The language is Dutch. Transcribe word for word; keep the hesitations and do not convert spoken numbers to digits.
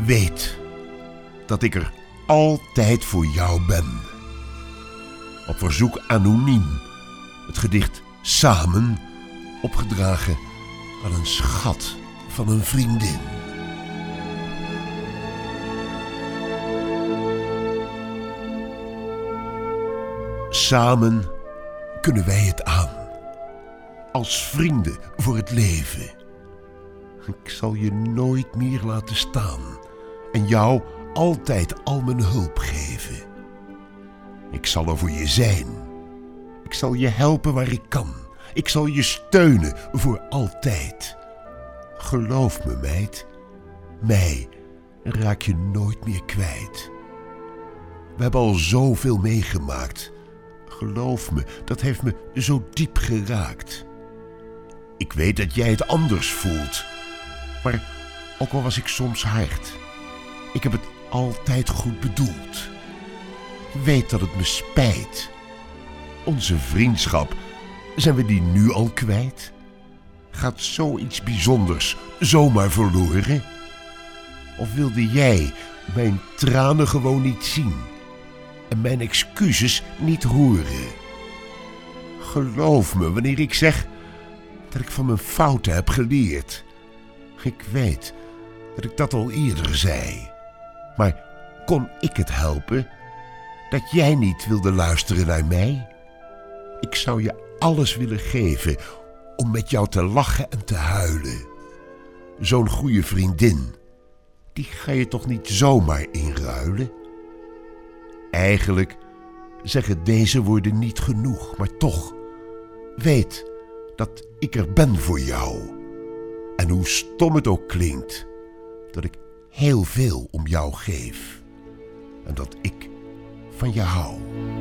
Weet dat ik er altijd voor jou ben. Op verzoek anoniem. Het gedicht Samen, opgedragen aan een schat van een vriendin. Samen kunnen wij het aan. Als vrienden voor het leven. Ik zal je nooit meer laten staan en jou altijd al mijn hulp geven. Ik zal er voor je zijn. Ik zal je helpen waar ik kan. Ik zal je steunen voor altijd. Geloof me, meid. Mij raak je nooit meer kwijt. We hebben al zoveel meegemaakt. Geloof me, dat heeft me zo diep geraakt. Ik weet dat jij het anders voelt. Maar ook al was ik soms hard, ik heb het altijd goed bedoeld. Weet dat het me spijt. Onze vriendschap, zijn we die nu al kwijt? Gaat zoiets bijzonders zomaar verloren? Of wilde jij mijn tranen gewoon niet zien en mijn excuses niet horen? Geloof me wanneer ik zeg dat ik van mijn fouten heb geleerd. Ik weet dat ik dat al eerder zei. Maar kon ik het helpen dat jij niet wilde luisteren naar mij? Ik zou je alles willen geven om met jou te lachen en te huilen. Zo'n goede vriendin, die ga je toch niet zomaar inruilen? Eigenlijk zeggen deze woorden niet genoeg, maar toch, weet dat ik er ben voor jou. En hoe stom het ook klinkt, dat ik heel veel om jou geef. En dat ik van je hou.